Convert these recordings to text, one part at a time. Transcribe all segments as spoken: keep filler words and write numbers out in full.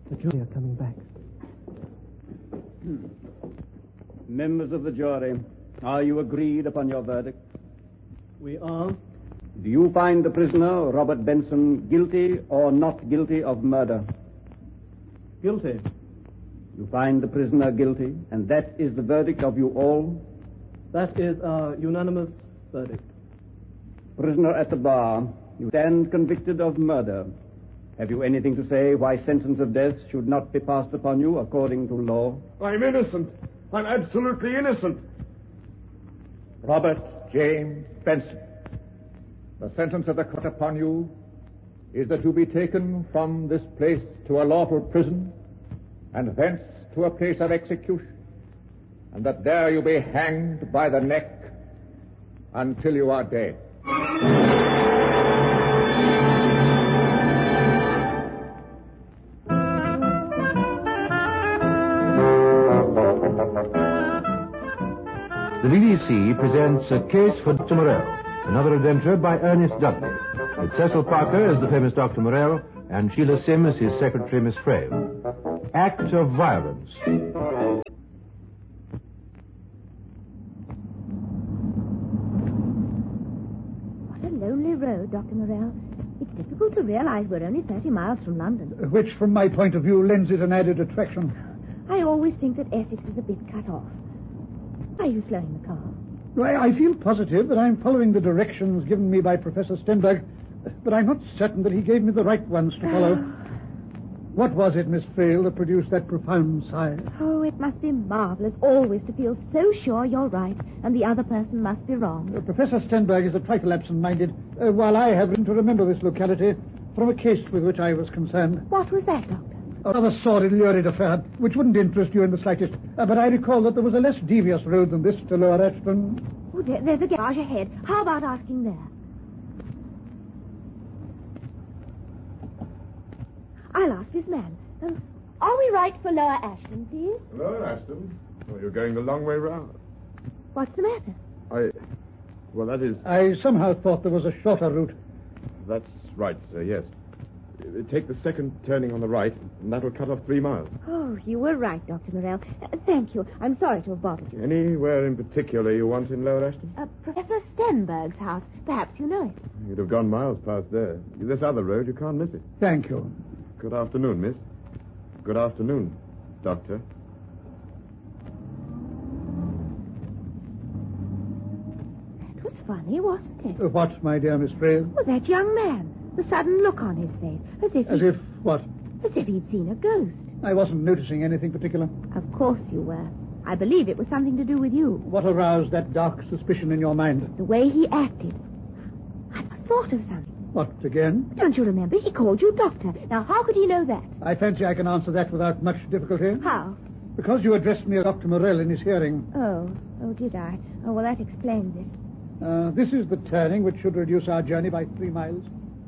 The jury are coming back. Hmm. Members of the jury, are you agreed upon your verdict? We are. Do you find the prisoner, Robert Benson, guilty or not guilty of murder? Guilty. You find the prisoner guilty, and that is the verdict of you all? That is our unanimous verdict. Prisoner at the bar, you stand convicted of murder. Have you anything to say why sentence of death should not be passed upon you according to law? I'm innocent. I'm absolutely innocent. Robert James Benson, the sentence of the court upon you is that you be taken from this place to a lawful prison and thence to a place of execution, and that there you be hanged by the neck until you are dead. The B B C presents A Case for Doctor Morell, another adventure by Ernest Dudley, with Cecil Parker as the famous Doctor Morell and Sheila Sim as his secretary, Miss Frail. Act of Violence. What a lonely road, Doctor Morell. It's difficult to realize we're only thirty miles from London. Which, from my point of view, lends it an added attraction. I always think that Essex is a bit cut off. Why are you slowing the car? I, I feel positive that I'm following the directions given me by Professor Stenberg, but I'm not certain that he gave me the right ones to follow. What was it, Miss Frail, that produced that profound sigh? Oh, it must be marvelous always to feel so sure you're right and the other person must be wrong. Uh, Professor Stenberg is a trifle absent-minded, uh, while I have reason to remember this locality from a case with which I was concerned. What was that, Doctor? A rather sordid, lurid affair, which wouldn't interest you in the slightest. Uh, but I recall that there was a less devious road than this to Lower Ashton. Oh, there, there's a garage ahead. How about asking there? I'll ask this man. Um, are we right for Lower Ashton, please? Lower Ashton? Oh, you're going the long way round. What's the matter? I... Well, that is... I somehow thought there was a shorter route. That's right, sir, yes. Take the second turning on the right, and that'll cut off three miles. Oh, you were right, Doctor Morell. Uh, thank you. I'm sorry to have bothered you. Anywhere in particular you want in Lower Ashton? Uh, Professor Stenberg's house. Perhaps you know it. You'd have gone miles past there. This other road, you can't miss it. Thank you. Good afternoon, miss. Good afternoon, Doctor. That was funny, wasn't it? Uh, what, my dear Miss Frail? Well, that young man. The sudden look on his face, as if As he... if what? As if he'd seen a ghost. I wasn't noticing anything particular. Of course you were. I believe it was something to do with you. What aroused that dark suspicion in your mind? The way he acted. I thought of something. What, again? Don't you remember? He called you doctor. Now, how could he know that? I fancy I can answer that without much difficulty. How? Because you addressed me as Doctor Morell in his hearing. Oh. Oh, did I? Oh, well, that explains it. Uh, this is the turning which should reduce our journey by three miles.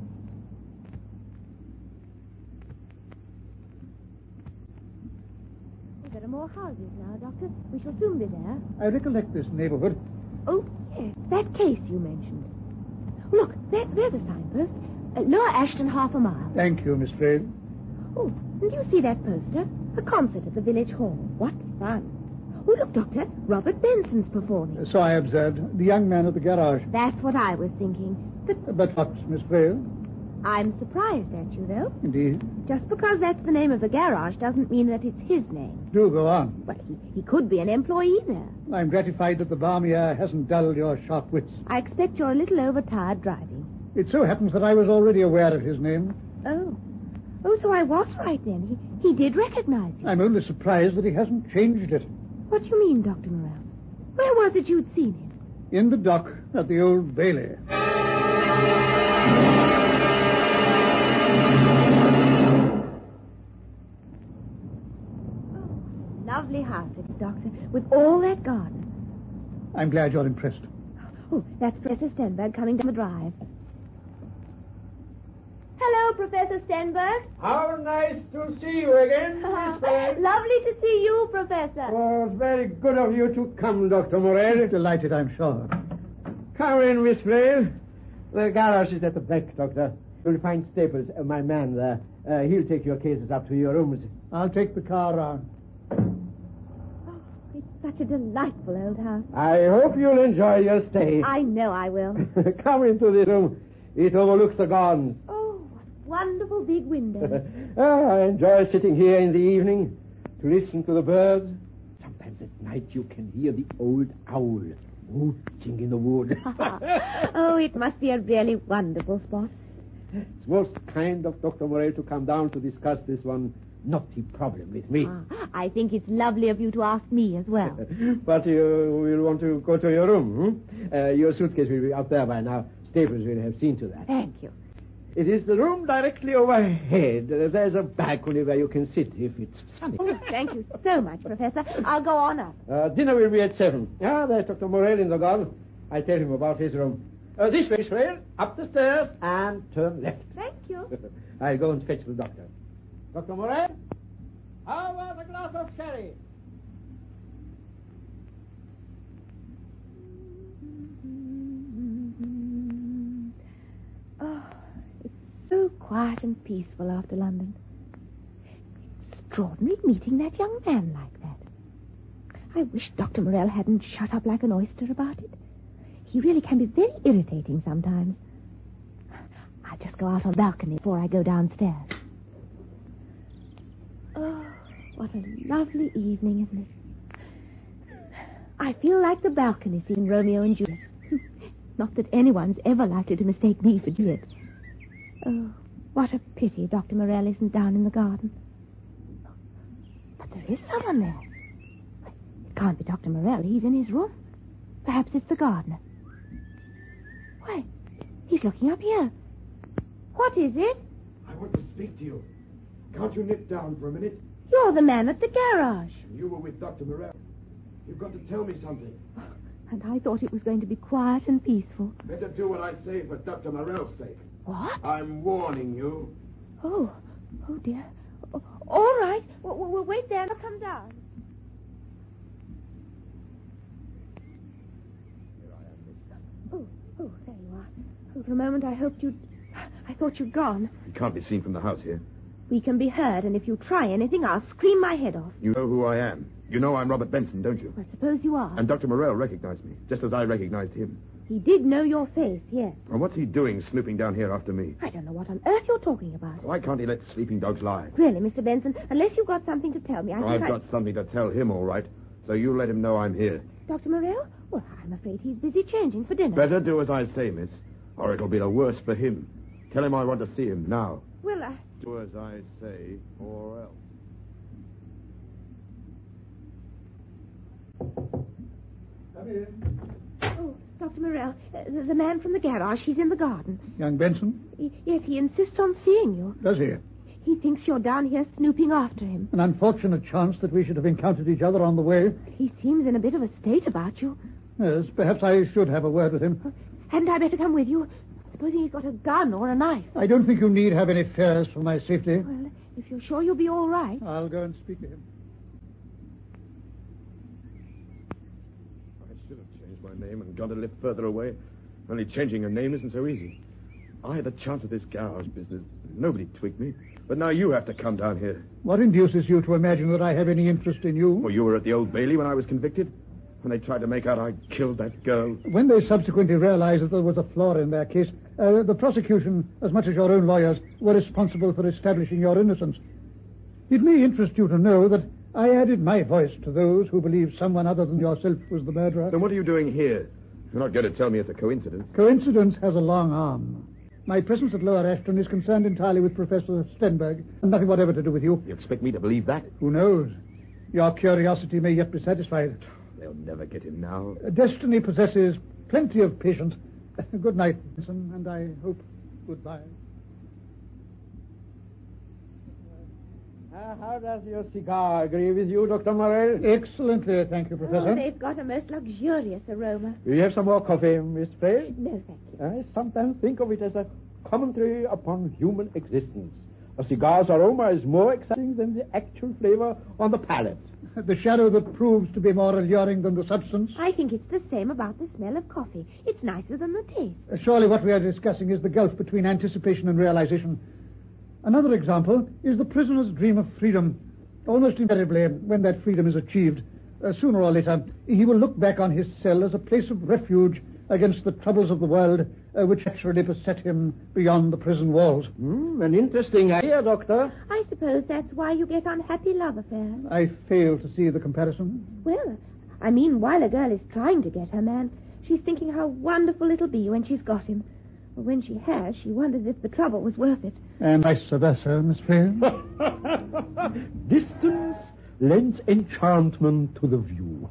There are more houses now, Doctor. We shall soon be there. I recollect this neighborhood. Oh, yes. That case you mentioned. Look, there, there's a signpost. Uh, Lower Ashton, half a mile. Thank you, Miss Frail. Oh, and do you see that poster? A concert at the village hall. What fun. Oh, look, Doctor. Robert Benson's performing. So I observed. The young man at the garage. That's what I was thinking. But, But what, Miss Frail? I'm surprised at you, though. Indeed. Just because that's the name of the garage doesn't mean that it's his name. Do go on. But he, he could be an employee there. I'm gratified that the balmy air hasn't dulled your sharp wits. I expect you're a little overtired driving. It so happens that I was already aware of his name. Oh. Oh, so I was right then. He, he did recognize you. I'm only surprised that he hasn't changed it. What do you mean, Doctor Morell? Where was it you'd seen him? In the dock at the Old Bailey. Lovely house, it is, Doctor, with all that garden. I'm glad you're impressed. Oh, that's Professor Stenberg coming down the drive. Hello, Professor Stenberg. How nice to see you again, Miss Frail. Lovely to see you, Professor. Oh, it's very good of you to come, Doctor Morell. Delighted, I'm sure. Come in, Miss Frail. The garage is at the back, Doctor. You'll find Staples, uh, my man there. Uh, he'll take your cases up to your rooms. I'll take the car round. Oh, it's such a delightful old house. I hope you'll enjoy your stay. I know I will. Come into this room. It overlooks the gardens. Oh, what wonderful big windows. Oh, I enjoy sitting here in the evening to listen to the birds. Sometimes at night you can hear the old owl hooting in the wood. Oh, it must be a really wonderful spot. It's most kind of Doctor Morel to come down to discuss this one knotty problem with me. Ah, I think it's lovely of you to ask me as well. But you will want to go to your room, hmm? Uh, your suitcase will be up there by now. Staples will have seen to that. Thank you. It is the room directly overhead. Uh, there's a balcony where you can sit if it's sunny. Oh, thank you so much, Professor. I'll go on up. Uh, dinner will be at seven. Ah, there's Doctor Morel in the garden. I tell him about his room. Uh, this way, Israel. Up the stairs and turn left. Thank you. I'll go and fetch the doctor. Doctor Morel, how about a glass of sherry? Oh, it's so quiet and peaceful after London. Extraordinary meeting that young man like that. I wish Doctor Morel hadn't shut up like an oyster about it. He really can be very irritating sometimes. I'll just go out on the balcony before I go downstairs. Oh, what a lovely evening, isn't it? I feel like the balcony scene in Romeo and Juliet. Not that anyone's ever likely to mistake me for Juliet. Oh, what a pity Doctor Morel isn't down in the garden. But there is someone there. It can't be Doctor Morel. He's in his room. Perhaps it's the gardener. Why, he's looking up here. What is it? I want to speak to you. Can't you nip down for a minute? You're the man at the garage. You were with Doctor Morel. You've got to tell me something. And I thought it was going to be quiet and peaceful. Better do what I say for Doctor Morel's sake. What? I'm warning you. Oh, oh dear. Oh, all right. We'll, we'll wait there and I'll come down. Oh, oh, there you are. Oh, for a moment I hoped you'd... I thought you'd gone. You can't be seen from the house here. We can be heard, and if you try anything, I'll scream my head off. You know who I am. You know I'm Robert Benson, don't you? I suppose you are. And Doctor Morel recognized me, just as I recognized him. He did know your face, yes. And what's he doing snooping down here after me? I don't know what on earth you're talking about. Why can't he let sleeping dogs lie? Really, Mister Benson, unless you've got something to tell me, I I've think got I... something to tell him, all right. So you let him know I'm here. Doctor Morel? Well, I'm afraid he's busy changing for dinner. Better do as I say, miss, or it'll be the worse for him. Tell him I want to see him now. Well, I... Do as I say, or else. Come in. Oh, Doctor Morel, uh, the, the man from the garage, he's in the garden. Young Benson? Y- yes, he insists on seeing you. Does he? He thinks you're down here snooping after him. An unfortunate chance that we should have encountered each other on the way. He seems in a bit of a state about you. Yes, perhaps I should have a word with him. Hadn't I better come with you? Supposing he's got a gun or a knife. I don't think you need have any fears for my safety. Well, if you're sure you'll be all right. I'll go and speak to him. I should have changed my name and gone to live further away. Only changing a name isn't so easy. I had a chance at this garage business. Nobody twigged me. But now you have to come down here. What induces you to imagine that I have any interest in you? Well, you were at the Old Bailey when I was convicted. When they tried to make out I killed that girl. When they subsequently realized that there was a flaw in their case, uh, the prosecution, as much as your own lawyers, were responsible for establishing your innocence. It may interest you to know that I added my voice to those who believe someone other than yourself was the murderer. Then what are you doing here? You're not going to tell me it's a coincidence. Coincidence has a long arm. My presence at Lower Ashton is concerned entirely with Professor Stenberg, and nothing whatever to do with you. You expect me to believe that? Who knows? Your curiosity may yet be satisfied. They'll never get him now. Destiny possesses plenty of patience. Good night, Benson, and I hope goodbye. Uh, how does your cigar agree with you, Doctor Morel? Excellently, thank you, Professor. Oh, they've got a most luxurious aroma. Will you have some more coffee, Miss Frail? No, thank you. I sometimes think of it as a commentary upon human existence. A cigar's aroma is more exciting than the actual flavor on the palate. The shadow that proves to be more alluring than the substance. I think it's the same about the smell of coffee. It's nicer than the taste. Uh, surely what we are discussing is the gulf between anticipation and realization. Another example is the prisoner's dream of freedom. Almost invariably, when that freedom is achieved, uh, sooner or later, he will look back on his cell as a place of refuge against the troubles of the world, uh, which actually beset him beyond the prison walls. Mm, an interesting idea, Doctor. I suppose that's why you get unhappy love affairs. I fail to see the comparison. Well, I mean, while a girl is trying to get her man, she's thinking how wonderful it'll be when she's got him. But when she has, she wonders if the trouble was worth it. And vice versa, Miss Frail. Distance lends enchantment to the view.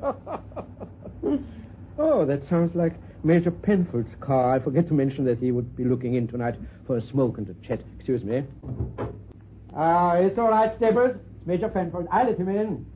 Oh, that sounds like Major Penfold's car. I forget to mention that he would be looking in tonight for a smoke and a chat. Excuse me. Ah, uh, it's all right, Stables. It's Major Penfold. I let him in.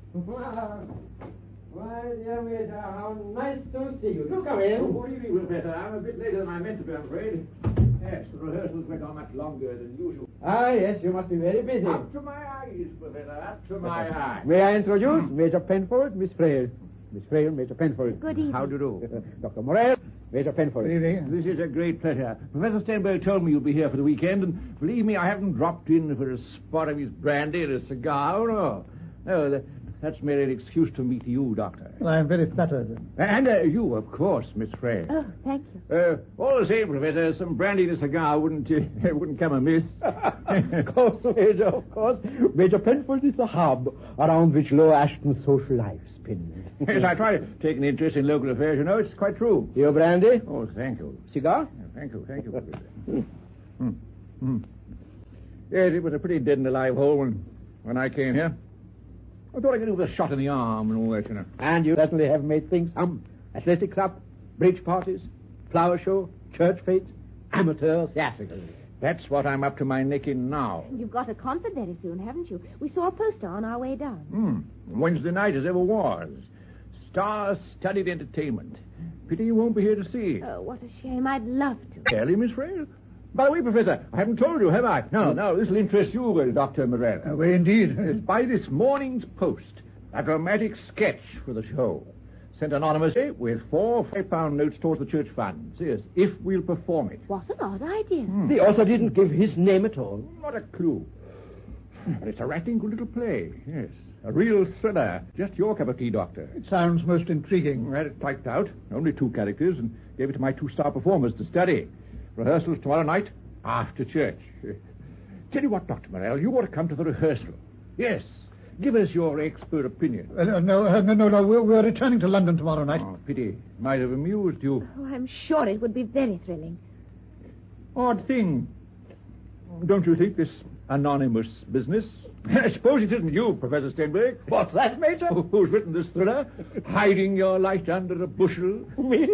Well, dear Major, how nice to see you. Do come in. Oh, good evening, Professor. I'm a bit later than I meant to be, I'm afraid. Yes, the rehearsals went on much longer than usual. Ah, yes, you must be very busy. Up to my eyes, Professor, up to my eyes. May I introduce Major Penfold, Miss Frail? Miss Frail, Major Penfold. Good evening. How do you do? Doctor Morel, Major Penfold. Good evening. This is a great pleasure. Professor Stenberg told me you'd be here for the weekend, and believe me, I haven't dropped in for a spot of his brandy and a cigar. Oh, no. No, that, that's merely an excuse to meet you, Doctor. Well, I am very flattered. And uh, you, of course, Miss Frail. Oh, thank you. Uh, all the same, Professor, some brandy and a cigar wouldn't uh, wouldn't come amiss. Of course, Major, of course. Major Penfold is the hub around which Lower Ashton's social life spins. Yes, I try to take an interest in local affairs. You know, it's quite true. Your brandy? Oh, thank you. Cigar? Yeah, thank you, thank you, Professor. hmm. Hmm. Yes, it was a pretty dead and alive hole when, when I came here. I thought I could do with a shot in the arm and all that, you know. And you certainly have made things hum. Athletic club, bridge parties, flower show, church fetes, amateur theatricals. That's what I'm up to my neck in now. You've got a concert very soon, haven't you? We saw a poster on our way down. Hmm. Wednesday night as ever was. Star-studded entertainment. Pity you won't be here to see. Oh, what a shame. I'd love to. Really, Miss Frail? By the way, Professor, I haven't told you, have I? No, no, this will interest you, well, Doctor Morel. Uh, well, indeed. It's by this morning's post, a dramatic sketch for the show. Sent anonymously with four five-pound notes towards the church funds. Yes, if we'll perform it. What an odd idea. Hmm. The author didn't give his name at all. Not a clue. But it's a rattling good little play, yes. A real thriller. Just your cup of tea, Doctor. It sounds most intriguing. I had it typed out. Only two characters, and gave it to my two-star performers to study. Rehearsals tomorrow night after church. Tell you what, Doctor Morel, you ought to come to the rehearsal. Yes. Give us your expert opinion. Uh, no, uh, no, no, no. We're, we're returning to London tomorrow night. Oh, pity. Might have amused you. Oh, I'm sure it would be very thrilling. Odd thing. Don't you think, this anonymous business? I suppose it isn't you, Professor Stenberg. What's that, Major? Who's written this thriller? Hiding your light under a bushel? Me?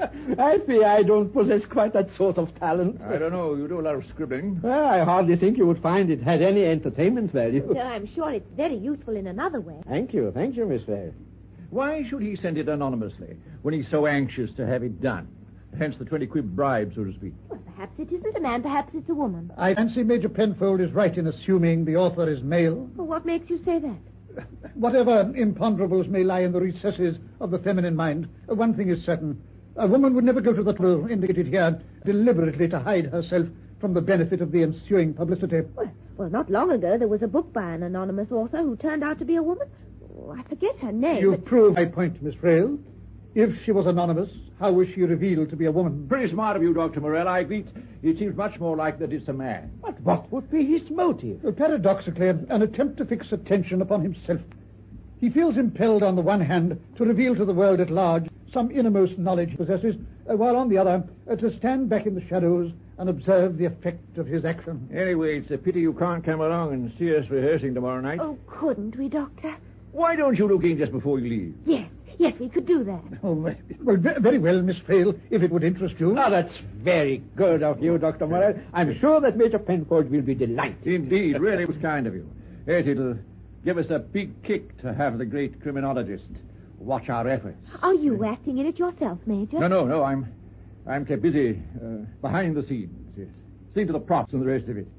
I fear I don't possess quite that sort of talent. I don't know. You do a lot of scribbling. Well, I hardly think you would find it had any entertainment value. No, I'm sure it's very useful in another way. Thank you, thank you, Miss Fair. Why should he send it anonymously when he's so anxious to have it done? Hence the twenty quid bribe, so to speak. Well, perhaps it isn't a man, perhaps it's a woman. I fancy Major Penfold is right in assuming the author is male. Well, what makes you say that? Whatever imponderables may lie in the recesses of the feminine mind, one thing is certain. A woman would never go to the trouble indicated here deliberately to hide herself from the benefit of the ensuing publicity. Well, well, not long ago there was a book by an anonymous author who turned out to be a woman. Oh, I forget her name. You but... prove my point, Miss Frail. If she was anonymous, how was she revealed to be a woman? Pretty smart of you, Doctor Morel. I agree. It seems much more likely that it's a man. But what would be his motive? Well, paradoxically, an attempt to fix attention upon himself. He feels impelled, on the one hand, to reveal to the world at large some innermost knowledge he possesses, uh, while on the other, uh, to stand back in the shadows and observe the effect of his action. Anyway, it's a pity you can't come along and see us rehearsing tomorrow night. Oh, couldn't we, Doctor? Why don't you look in just before you leave? Yes, yes, we could do that. Oh, well, very well, Miss Frail, if it would interest you. Oh, that's very good of you, Doctor Morel. I'm sure that Major Penfold will be delighted. Indeed, really, it was kind of you. Yes, it'll give us a big kick to have the great criminologist watch our efforts. Are you acting in it yourself, Major? No, no, no, I'm I'm kept busy uh, behind the scenes, yes. Seeing to the props and the rest of it.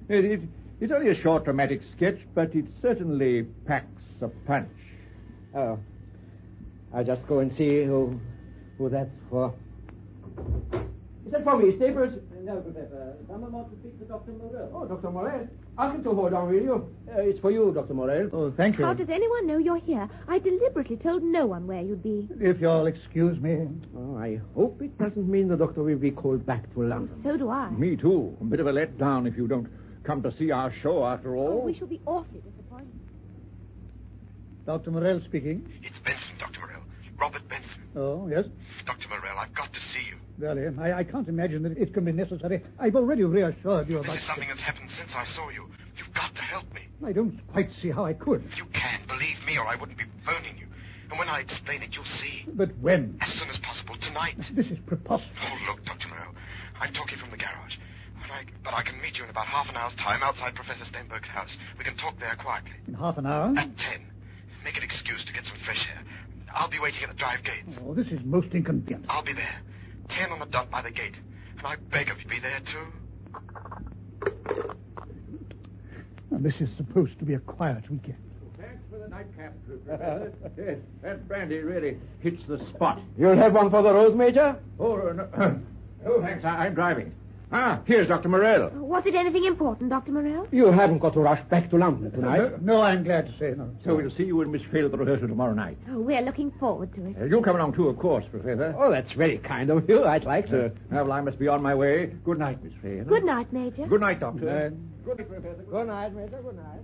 It, it, it's only a short dramatic sketch, but it certainly packs a punch. Oh. I'll just go and see who who that's for. Is that for me, Staples? No, Professor. Someone wants to speak to Doctor Morel. Oh, Doctor Morel. Ask him to hold on, will you? Uh, it's for you, Doctor Morel. Oh, thank you. How does anyone know you're here? I deliberately told no one where you'd be. If you'll excuse me. Oh, I hope it doesn't mean the doctor will be called back to London. So do I. Me, too. A bit of a letdown if you don't come to see our show after all. Oh, we shall be awfully disappointed. Doctor Morel speaking. It's Benson, Doctor Morel. Robert Benson. Oh, yes? Doctor Morel, I've got to see you. Well, eh, I, I can't imagine that it can be necessary. I've already reassured you This about... is something that's happened since I saw you. You've got to help me. I don't quite see how I could. You can, believe me, or I wouldn't be phoning you. And when I explain it, you'll see. But when? As soon as possible, tonight. This is preposterous. Oh, look, Doctor Morel. I'm talking from the garage. But I, but I can meet you in about half an hour's time outside Professor Stenberg's house. We can talk there quietly. In half an hour? At ten. Make an excuse to get some fresh air. I'll be waiting at the drive gates. Oh, this is most inconvenient. I'll be there. Ten on the dot by the gate. And I beg of you, be there too. Now, this is supposed to be a quiet weekend. Thanks for the nightcap, Professor. Yes, that brandy really hits the spot. You'll have one for the Rose, Major? Oh, no, oh thanks. I, I'm driving. Ah, here's Doctor Morel. Was it anything important, Doctor Morel? You haven't got to rush back to London tonight. No, no, I'm glad to say no. So we'll see you and Miss Phil at the rehearsal tomorrow night. Oh, we're looking forward to it. Uh, you'll come along too, of course, Professor. Oh, that's very kind of you. I'd like to. Uh, well, I must be on my way. Good night, Miss Phil. Good night, Major. Good night, Doctor. Good night, Professor. Good night, Major. Good night.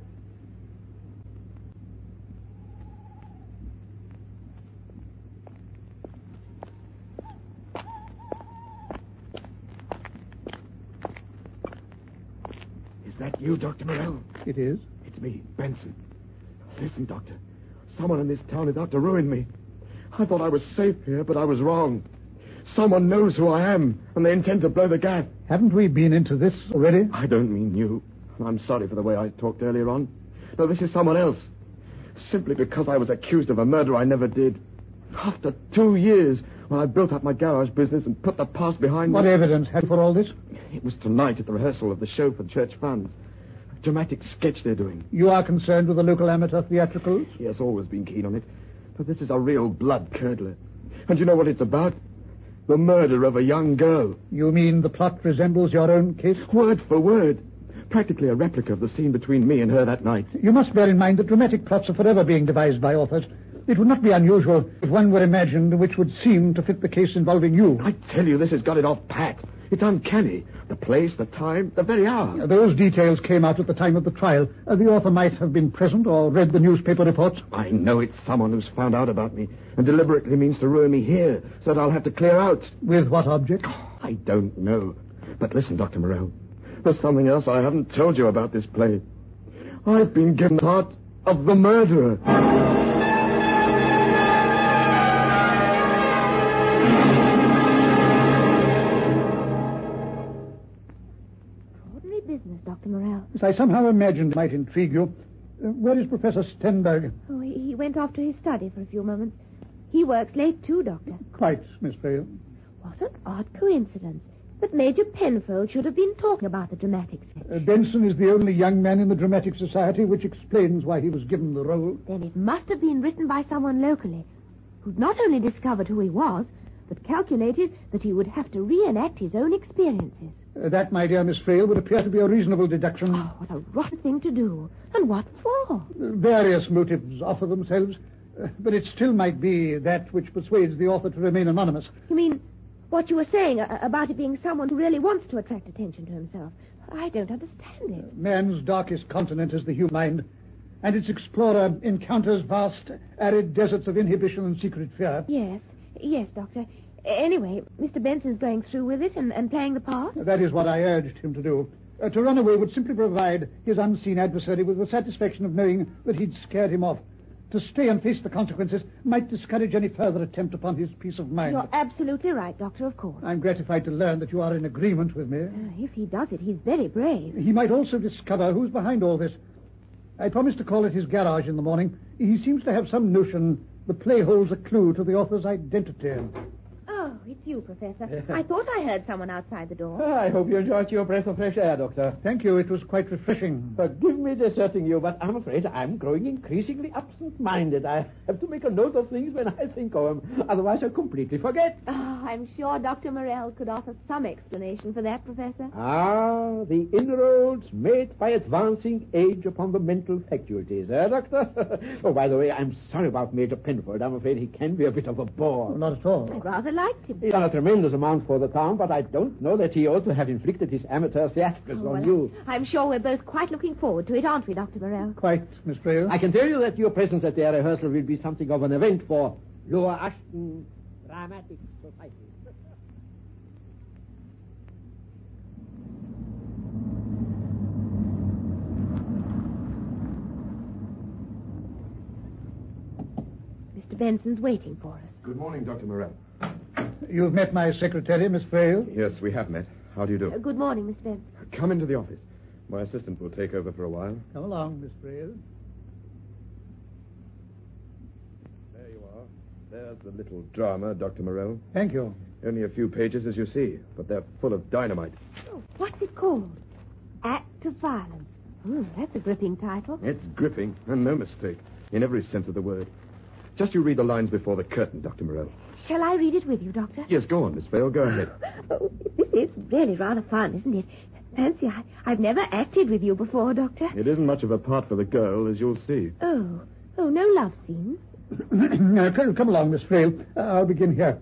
Is that you, Doctor Morel? It is? It's me, Benson. Listen, Doctor. Someone in this town is out to ruin me. I thought I was safe here, but I was wrong. Someone knows who I am, and they intend to blow the gaff. Haven't we been into this already? I don't mean you. I'm sorry for the way I talked earlier on. No, this is someone else. Simply because I was accused of a murder I never did. After two years, when I built up my garage business and put the past behind What me... evidence have you for all this? It was tonight at the rehearsal of the show for church funds. A dramatic sketch they're doing. You are concerned with the local amateur theatricals? Yes, always been keen on it. But this is a real blood-curdler. And you know what it's about? The murder of a young girl. You mean the plot resembles your own case? Word for word. Practically a replica of the scene between me and her that night. You must bear in mind that dramatic plots are forever being devised by authors. It would not be unusual if one were imagined which would seem to fit the case involving you. I tell you, this has got it off pat. It's uncanny. The place, the time, the very hour. Those details came out at the time of the trial. Uh, the author might have been present or read the newspaper reports. I know it's someone who's found out about me and deliberately means to ruin me here so that I'll have to clear out. With what object? I don't know. But listen, Doctor Morel. There's something else I haven't told you about this play. I've been given the part of the murderer. Ordinary business, Doctor Morel. As I somehow imagined might intrigue you. Uh, where is Professor Stenberg? Oh, he, he went off to his study for a few moments. He works late, too, Doctor. Quite, Miss Vale. What an odd coincidence that Major Penfold should have been talking about the dramatic sketch. Uh, Benson is the only young man in the Dramatic Society, which explains why he was given the role. Then it must have been written by someone locally, who'd not only discovered who he was, but calculated that he would have to reenact his own experiences. Uh, that, my dear Miss Vale, would appear to be a reasonable deduction. Oh, what a rotten thing to do. And what for? Uh, various motives offer themselves, uh, but it still might be that which persuades the author to remain anonymous. You mean what you were saying uh, about it being someone who really wants to attract attention to himself? I don't understand it. Uh, man's darkest continent is the human mind, and its explorer encounters vast, arid deserts of inhibition and secret fear. Yes, yes, Doctor. Anyway, Mister Benson's going through with it and, and playing the part? That is what I urged him to do. Uh, to run away would simply provide his unseen adversary with the satisfaction of knowing that he'd scared him off. To stay and face the consequences might discourage any further attempt upon his peace of mind. You're absolutely right, Doctor, of course. I'm gratified to learn that you are in agreement with me. Uh, if he does it, he's very brave. He might also discover who's behind all this. I promised to call at his garage in the morning. He seems to have some notion the play holds a clue to the author's identity. Oh, it's it's you, Professor. I thought I heard someone outside the door. I hope you enjoyed your breath of fresh air, Doctor. Thank you. It was quite refreshing. Forgive me deserting you, but I'm afraid I'm growing increasingly absent-minded. I have to make a note of things when I think of them. Otherwise, I completely forget. Oh, I'm sure Doctor Morell could offer some explanation for that, Professor. Ah, the inroads made by advancing age upon the mental faculties, eh, Doctor? Oh, by the way, I'm sorry about Major Penford. I'm afraid he can be a bit of a bore. Oh, not at all. I rather liked him. He's done a tremendous amount for the town, but I don't know that he ought to have inflicted his amateur theatricals Oh, on well, you. I'm sure we're both quite looking forward to it, aren't we, Doctor Morell? Quite, Miss Frail. I can tell you that your presence at their rehearsal will be something of an event for Lower Ashton Dramatic Society. Mister Benson's waiting for us. Good morning, Doctor Morell. You've met my secretary, Miss Frail. Yes, we have met. How do you do? Uh, good morning, Mister Benson. Come into the office. My assistant will take over for a while. Come along, Miss Frail. There you are. There's the little drama, Doctor Morell. Thank you. Only a few pages, as you see, but they're full of dynamite. Oh, what's it called? Act of Violence. Oh, that's a gripping title. It's gripping, and no mistake, in every sense of the word. Just you read the lines before the curtain, Doctor Morell. Shall I read it with you, Doctor? Yes, go on, Miss Vale. Go ahead. Oh, this is really rather fun, isn't it? Fancy, I, I've never acted with you before, Doctor. It isn't much of a part for the girl, as you'll see. Oh, oh, no love scenes. Uh, come come along, Miss Frail. Uh, I'll begin here.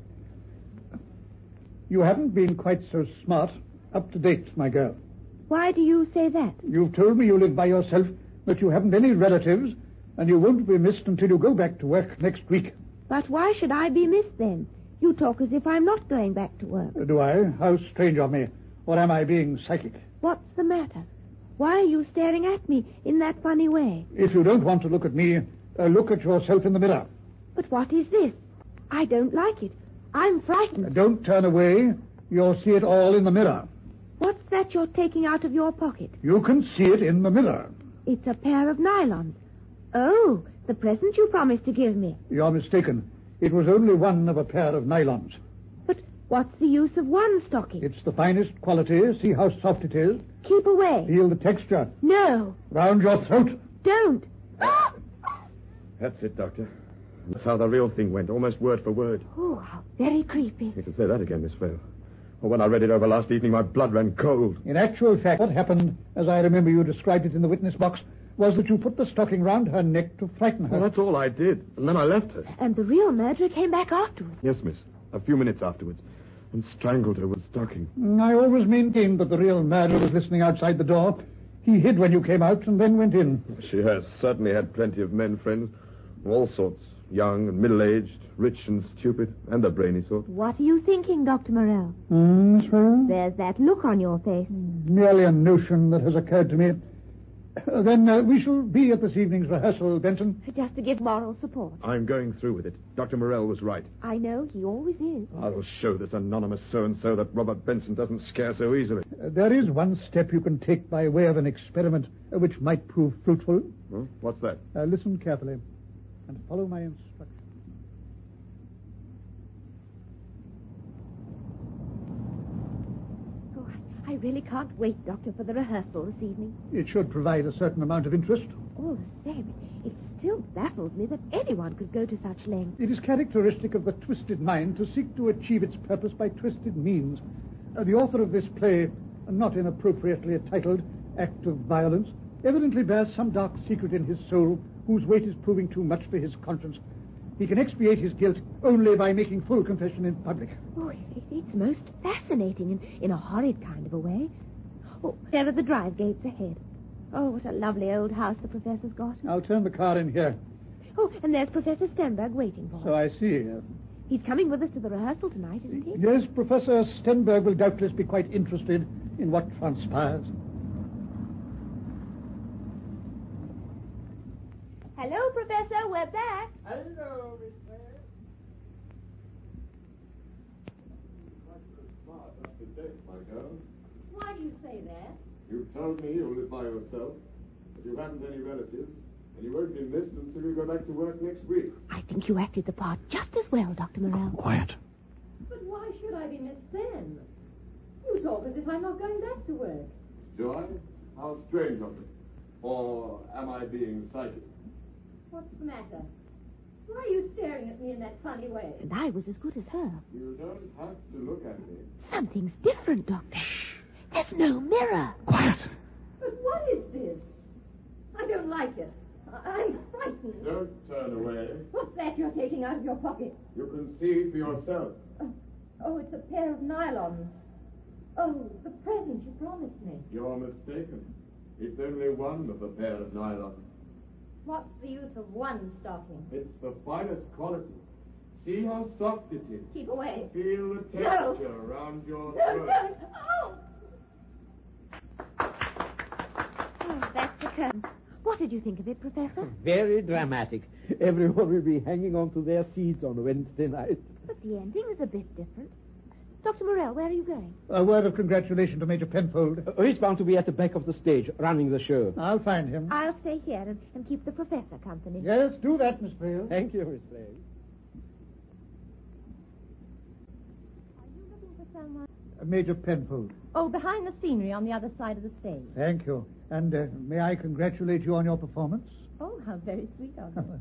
You haven't been quite so smart, up to date, my girl. Why do you say that? You've told me you live by yourself, but you haven't any relatives, and you won't be missed until you go back to work next week. But why should I be missed then? You talk as if I'm not going back to work. Uh, do I? How strange of me. Or am I being psychic? What's the matter? Why are you staring at me in that funny way? If you don't want to look at me, uh, look at yourself in the mirror. But what is this? I don't like it. I'm Uh, frightened. don't turn away. You'll see it all in the mirror. What's that you're taking out of your pocket? You can see it in the mirror. It's a pair of nylons. Oh, the present you promised to give me. You're mistaken. It was only one of a pair of nylons. But what's the use of one stocking? It's the finest quality. See how soft it is. Keep away. Feel the texture. No, Round your throat. don't. That's it, Doctor. That's how the real thing went, almost word for word. Oh, how very creepy. You can say that again, Miss Vale. Well, when I read it over last evening, my blood ran cold. In actual fact, what happened, as I remember you described it in the witness box, was that you put the stocking round her neck to frighten her. Well, that's all I did. And then I left her. And the real murderer came back afterwards. Yes, miss. A few minutes afterwards. And strangled her with the stocking. I always maintained that the real murderer was listening outside the door. He hid when you came out and then went in. She has certainly had plenty of men friends. All sorts. Young and middle-aged, rich and stupid, and the brainy sort. What are you thinking, Doctor Morell? Hmm, Miss Frail? There's that look on your face. Merely a notion that has occurred to me. Uh, then uh, we shall be at this evening's rehearsal, Benson. Just to give moral support. I'm going through with it. Doctor Morell was right. I know, he always is. I'll show this anonymous so-and-so that Robert Benson doesn't scare so easily. Uh, there is one step you can take by way of an experiment uh, which might prove fruitful. Huh? What's that? Uh, listen carefully and follow my instructions. Oh, I really can't wait, Doctor, for the rehearsal this evening. It should provide a certain amount of interest. All the same, it still baffles me that anyone could go to such lengths. It is characteristic of the twisted mind to seek to achieve its purpose by twisted means. Uh, the author of this play, not inappropriately titled Act of Violence, evidently bears some dark secret in his soul whose weight is proving too much for his conscience. He can expiate his guilt only by making full confession in public. Oh, it, it's most fascinating in, in a horrid kind of a way. Oh, there are the drive gates ahead. Oh, what a lovely old house the professor's got. I'll turn the car in here. Oh, and there's Professor Stenberg waiting for us. So I see. Uh, He's coming with us to the rehearsal tonight, isn't he? yes, Professor Stenberg will doubtless be quite interested in what transpires. Hello, Professor, we're back. Hello, Miss Fair. Smart up to date, my girl. Why do you say that? You told me you'll live by yourself, that you haven't any relatives, and you won't be missed until you go back to work next week. I think you acted the part just as well, Doctor Morell. Quiet. But Why should I be Miss Then? You talk as if I'm not going back to work. Do I? How strange of me. Or am I being psychic? What's the matter? Why are you staring at me in that funny way? And I was as good as her. You don't have to look at me. Something's different, Doctor. Shh. There's no mirror. Quiet. But what is this? I don't like it. I- I'm frightened. Don't turn away. What's that you're taking out of your pocket? You can see for yourself. Oh, oh, it's a pair of nylons. Oh, the present you promised me. You're mistaken. It's only one of a pair of nylons. What's the use of one stocking? It's the finest quality. See how soft it is. Keep away. Feel the No. texture around your No, throat. don't. Oh! Oh, that's the curtain. What did you think of it, Professor? Very dramatic. Everyone will be hanging on to their seats on Wednesday night. But the ending is a bit different. Doctor Morell, where are you going? A word of congratulation to Major Penfold. Oh, he's bound to be at the back of the stage, running the show. I'll find him. I'll stay here and, and keep the professor company. Yes, do that, Miss Vale. Thank you, Miss Flay. Are you looking for someone? Uh, Major Penfold. Oh, behind the scenery on the other side of the stage. Thank you. And uh, may I congratulate you on your performance? Oh, how very sweet of you.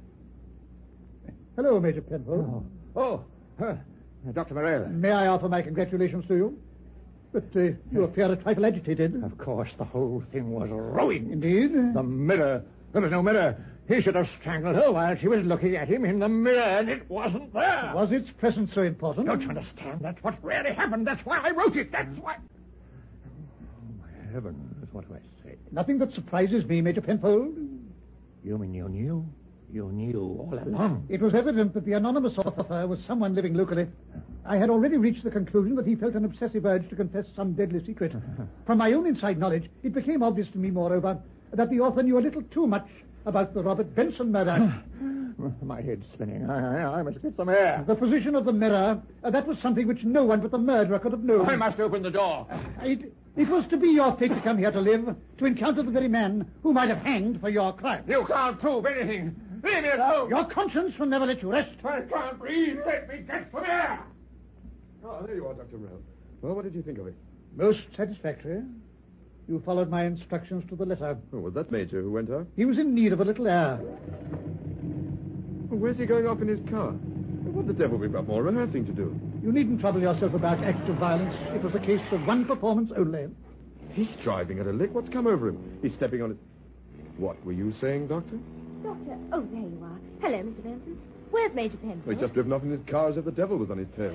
Hello, Major Penfold. Oh, uh, Doctor Morell. May I offer my congratulations to you? But uh, you appear a trifle agitated. Of course, the whole thing was ruined. Indeed. The mirror. There was no mirror. He should have strangled her while she was looking at him in the mirror, and it wasn't there. Was its presence so important? Don't you understand? That's what really happened. That's why I wrote it. That's why. Oh, my heavens, what do I say? Nothing that surprises me, Major Penfold. You mean you knew? You knew all along. It was evident that the anonymous author was someone living locally. I had already reached the conclusion that he felt an obsessive urge to confess some deadly secret. From my own inside knowledge, it became obvious to me, moreover, that the author knew a little too much about the Robert Benson murder. My head's spinning. I, I, I must get some air. The position of the mirror, uh, that was something which no one but the murderer could have known. I must open the door. It, it was to be your fate to come here to live, to encounter the very man who might have hanged for your crime. You can't prove anything. Leave me alone. Your conscience will never let you rest. I can't breathe. Let me get some air. Oh, there you are, Doctor Morell. Well, what did you think of it? Most satisfactory. You followed my instructions to the letter. Oh, was that Major who went out? He was in need of a little air. Well, where's he going off in his car? What the devil, we've got more rehearsing to do. You needn't trouble yourself about acts of violence. It was a case of one performance only. He's driving at a lick. What's come over him? He's stepping on it. What were you saying, Doctor? Doctor, oh, there you are. Hello, Mister Benson. Where's Major Penfold? Well, he's just driven off in his car as if the devil was on his tail.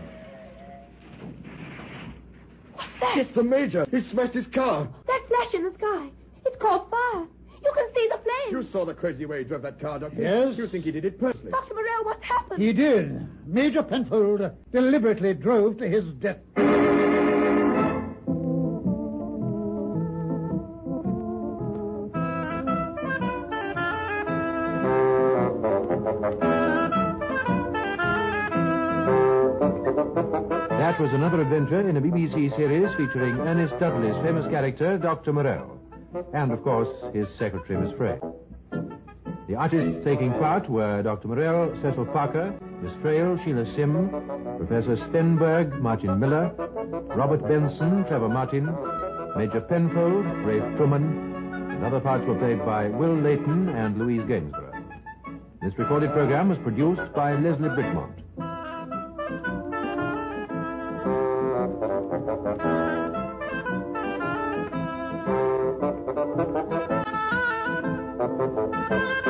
What's that? It's the Major. He smashed his car. That flash in the sky. It's caught fire. You can see the flames. You saw the crazy way he drove that car, Doctor. Yes. You think he did it personally? Doctor Morell, what's happened? He did. Major Penfold deliberately drove to his death. That was another adventure in a B B C series featuring Ernest Dudley's famous character, Doctor Morell, and, of course, his secretary, Miss Frey. The artists taking part were Doctor Morell, Cecil Parker, Miss Frail, Sheila Sim, Professor Stenberg, Martin Miller, Robert Benson, Trevor Martin, Major Penfold, Rafe Truman, and other parts were played by Will Layton and Louise Gainsborough. This recorded program was produced by Leslie Brickmont. Thank you.